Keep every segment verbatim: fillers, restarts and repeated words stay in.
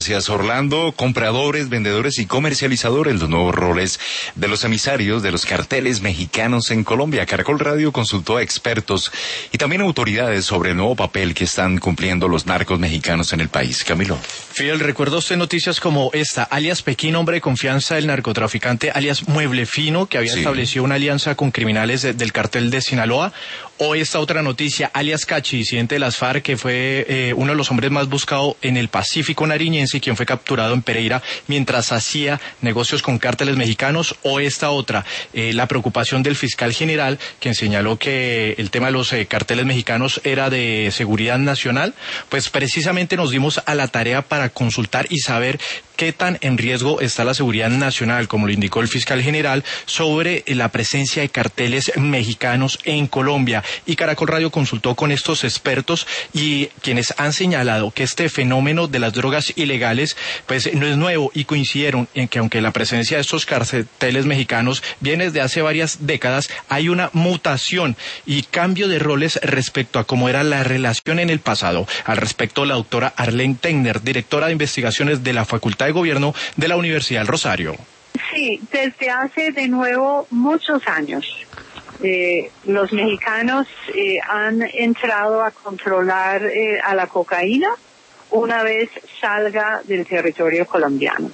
Gracias, Orlando. Compradores, vendedores y comercializadores, los nuevos roles de los emisarios de los carteles mexicanos en Colombia. Caracol Radio consultó a expertos y también autoridades sobre el nuevo papel que están cumpliendo los narcos mexicanos en el país. Camilo. Fidel, ¿recuerda usted noticias como esta? Alias Pekín, hombre de confianza del narcotraficante, alias Mueble Fino, que había sí. establecido una alianza con criminales de, del cartel de Sinaloa. O esta otra noticia, alias Cachi, disidente de las FARC, que fue eh, uno de los hombres más buscados en el Pacífico nariñense, quien fue capturado en Pereira mientras hacía negocios con cárteles mexicanos. O esta otra, eh, la preocupación del fiscal general, quien señaló que el tema de los eh, carteles mexicanos era de seguridad nacional. Pues precisamente nos dimos a la tarea para consultar y saber qué tan en riesgo está la seguridad nacional, como lo indicó el fiscal general, sobre la presencia de carteles mexicanos en Colombia. Y Caracol Radio consultó con estos expertos y quienes han señalado que este fenómeno de las drogas ilegales pues no es nuevo, y coincidieron en que aunque la presencia de estos carteles mexicanos viene desde hace varias décadas, hay una mutación y cambio de roles respecto a cómo era la relación en el pasado. Al respecto, la doctora Arlene Tegner, directora de investigaciones de la Facultad de Gobierno de la Universidad del Rosario. Sí, desde hace de nuevo muchos años. Eh, los mexicanos eh, han entrado a controlar eh, a la cocaína una vez salga del territorio colombiano.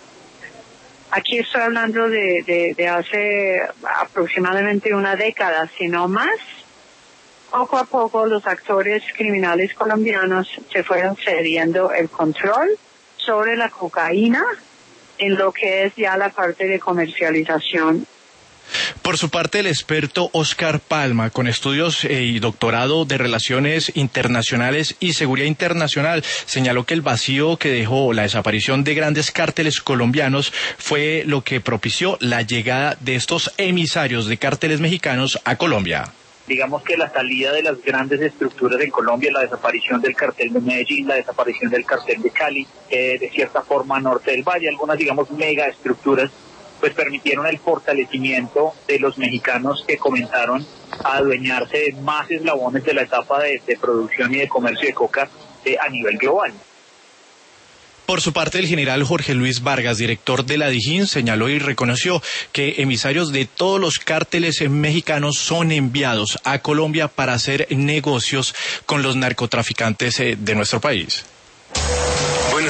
Aquí estoy hablando de, de, de hace aproximadamente una década, si no más. Poco a poco los actores criminales colombianos se fueron cediendo el control sobre la cocaína en lo que es ya la parte de comercialización. Por su parte, el experto Oscar Palma, con estudios eh, y doctorado de Relaciones Internacionales y Seguridad Internacional, señaló que el vacío que dejó la desaparición de grandes cárteles colombianos fue lo que propició la llegada de estos emisarios de cárteles mexicanos a Colombia. Digamos que la salida de las grandes estructuras en Colombia, la desaparición del cartel de Medellín, la desaparición del cartel de Cali, eh, de cierta forma Norte del Valle, algunas, digamos, megaestructuras, pues permitieron el fortalecimiento de los mexicanos que comenzaron a adueñarse de más eslabones de la etapa de, de producción y de comercio de coca eh, a nivel global. Por su parte, el general Jorge Luis Vargas, director de la DIJÍN, señaló y reconoció que emisarios de todos los cárteles mexicanos son enviados a Colombia para hacer negocios con los narcotraficantes de nuestro país.